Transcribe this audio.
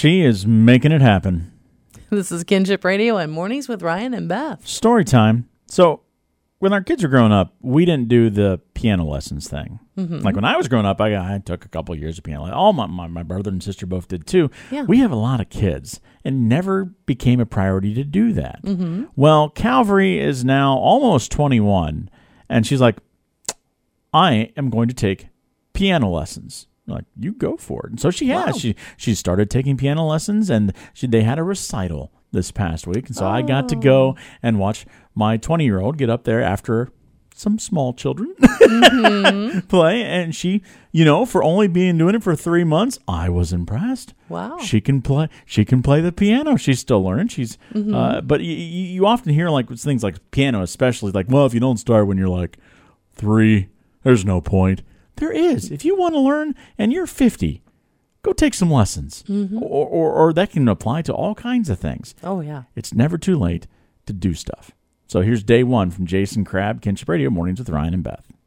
She is making it happen. This is Kinship Radio and Mornings with Ryan and Beth. Story time. So, when our kids were growing up, we didn't do the piano lessons thing. Mm-hmm. Like when I was growing up, I took a couple years of piano. All my brother and sister both did too. Yeah. We have a lot of kids, and never became a priority to do that. Mm-hmm. Well, Calvary is now almost 21, and she's like, I am going to take piano lessons. I'm like, you go for it. And so she has. Wow. She started taking piano lessons, and they had a recital this past week. And so I got to go and watch my 20-year-old get up there after some small children play. And she, for only doing it for 3 months, I was impressed. Wow. She can play the piano. She's still learning. But you often hear like things like piano, especially like, well, if you don't start when you're like 3, there's no point. There is. If you want to learn and you're 50, go take some lessons. Mm-hmm. Or that can apply to all kinds of things. Oh, yeah. It's never too late to do stuff. So here's day 1 from Jason Crabb, Kinship Radio, Mornings with Ryan and Beth.